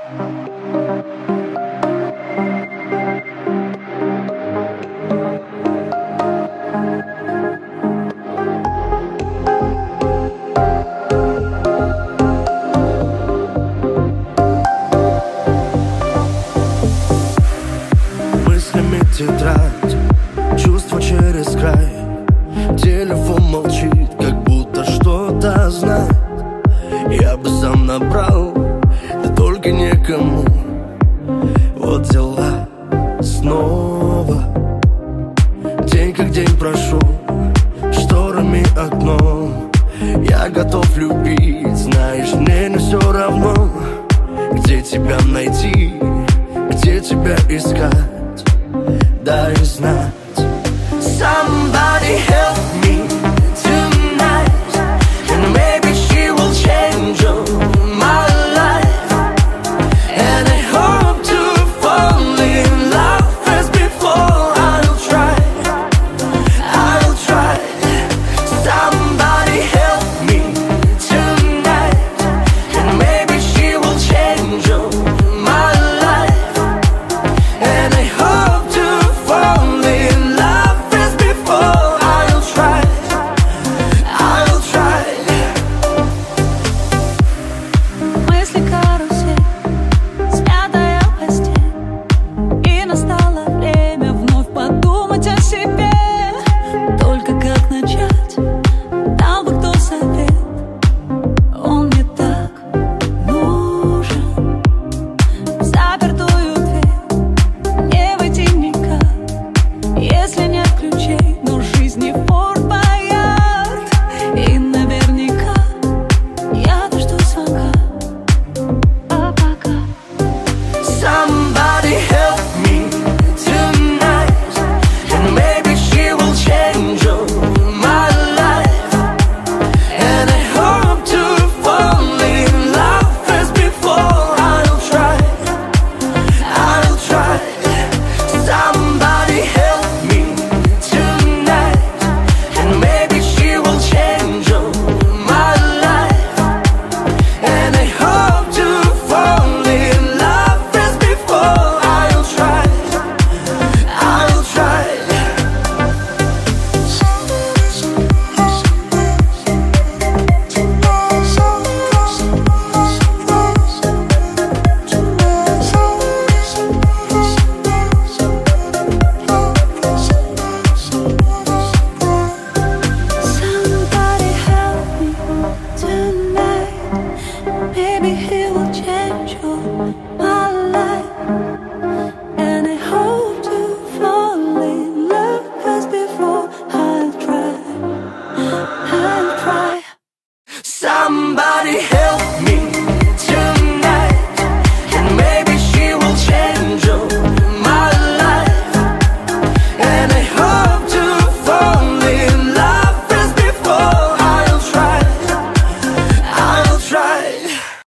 Мыслями тетрадь, чувства через край. Телефон молчит, как будто что-то знает. Я бы сам набрал, да только некому. Вот дела снова. День как день прошел, шторами окно. Я готов любить, знаешь, мне не все равно. Где тебя найти, где тебя искать, дай знать. Somebody help me tonight, and maybe she will change my life. And I hope to fall in love as before. I'll try. Somebody help me tonight, and maybe she will change my life. And I hope to fall in love as before. I'll try. Мысли карусель, смятая постель, и настало время вновь подумать о себе. Только как начать, дал бы кто совет. Он мне так нужен. В запертую дверь не войти никак, если нет ключей. Но жизнь не Форт Боярд, и наверняка я дождусь звонка. А пока Somebody help me tonight, and maybe she will change my life. And I hope to fall in love as before. I'll try. Somebody help me tonight, and maybe she will change my life. And I hope to fall in love as before. I'll try. somebody help me tonight. Maybe he will change your